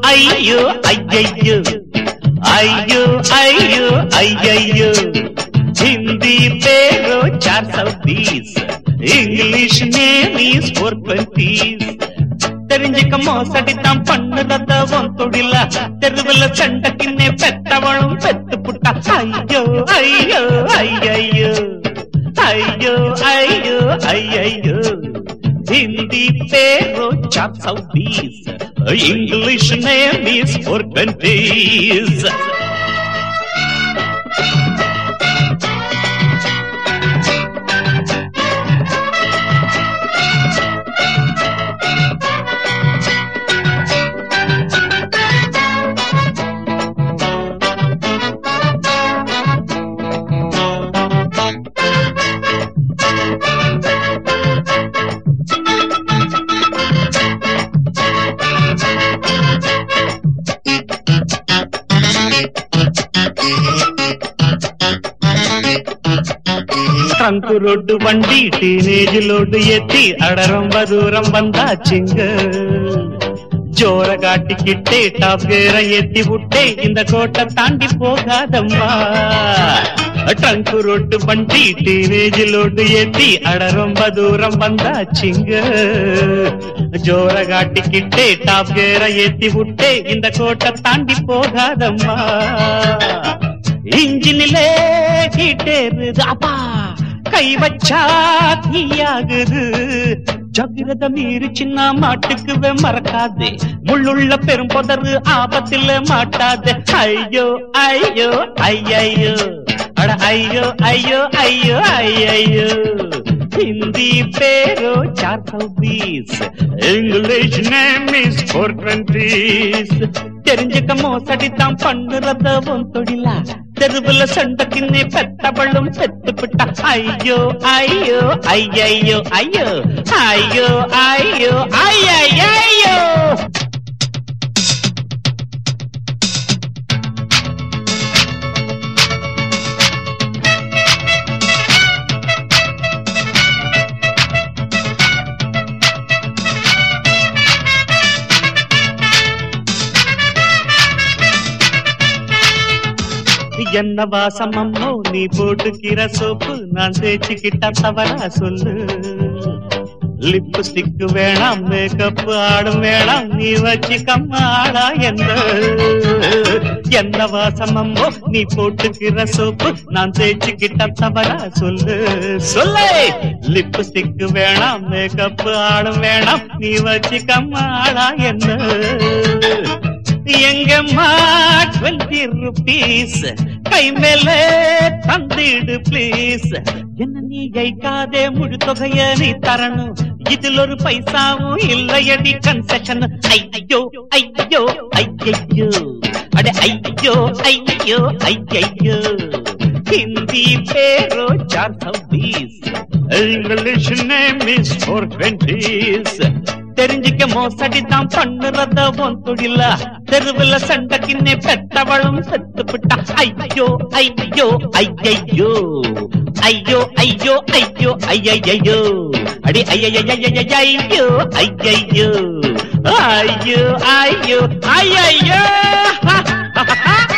ஐயோ ஐயையோ ஐயோ ஐயோ ஐயையோ हिंदी पेरो 420 इंग्लिश नेम इज 420 தெரிஞ்சுக்க மோசடித்தான் பண்ணுறத உன் தொழில தெருவில் சண்டக்கின்னே பெத்தவளும் பெத்து புட்டா ஐயோ ஐயோ ஐயையோ ஐயோ ஐயோ ஐயையோ हिंदी पेरो 420 English name is 420 trunk road वंडी टीनेज लोड एत्ती अड़ रोंब दूरम वंदाचुंग जोरगा टिकिट्टे टॉप गेर एत्ती विट्टे इंद कोट्टै तांडी पोगादम्मा ट्रंक रोड वंडी टीनेज लोड एत्ती अड़ रोंब दूरम वंदाचुंग जोरगा टिकिट्टे टॉप गेर एत्ती विट्टे इंद कोट्टै तांडी पोगादम्मा इंजिनिले हीटेरुदु अपा கை வச்சா தீயாகுது ஜகிரத மீறி சின்ன மாட்டுக்குவே மறக்காதே முள்ளுள்ள பெரும் பொதரு ஆபத்தில் மாட்டாதே ஐயோ ஐயோ ஐயையோ அட ஐயோ ஐயோ ஐயோ ஐயையோ हिंदी पेरो 420 इंग्लिश नेम इज 420 தெரிஞ்சுக்க மோசடித்தான் பண்ணுறத உன் தொழில தெருவில் சண்டக்கின்னே பெத்தவளும் பெத்து விட்டா ஐயோ ஐயோ ஐயையோ ஐயோ ஐயோ ஐயோ ஐயையோ என்ன வாசமம்மோ நீ போட்டுக்கிற சோப்பு நான் தேய்ச்சிக்கிட்ட தவறா சொல்லு லிப்ஸ்டிக் வேணாம் மேக்கப் ஆடும் வேணாம் நீ வச்சிக்கம்மா ஆடா என்ன வாசமம்மோ நீ போட்டுக்கிற சோப்பு நான் தேய்ச்சிக்கிட்ட தவறா சொல்லு சொல்லு லிப்ஸ்டிக் வேணாம் மேக்கப் ஆடும் வேணாம் நீ வச்சிக்கம்மா ஆடா எங்கம்மா 20 rupees கை மேல தந்திடு பிளீஸ் என்ன நீ கைக்காதே முழு தொகைய நீ தரணும் இதில் ஒரு பைசாவும் இல்லையடி கன்செஷன் ஐயோ ஐயோ ஐயையோ அட ஐயோ ஐயோ ஐயையோ हिंदी पेरो 420 इंग्लिश नेम इज 420 தெரிஞ்சுக்க மோசடித்தான் பண்ணுறத உன் தொழில தெருவில் சண்டக்கின்னே பெத்தவளும் செத்து விட்டா ஐயோ ஐயோ ஐயையோ ஐயோ ஐயோ ஐயோ ஐயையோ அடி ஐயையோ ஐயையோ ஐயோ ஐயோ ஐயையோ